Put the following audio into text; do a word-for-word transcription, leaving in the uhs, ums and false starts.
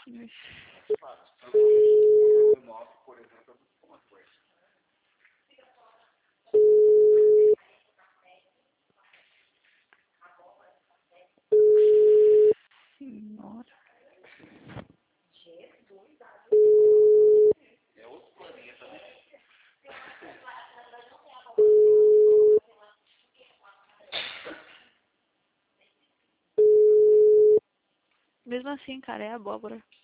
Ixi. O nosso, por exemplo, é muito bom. Senhora. É outro planeta, né? Mesmo assim, cara, é abóbora.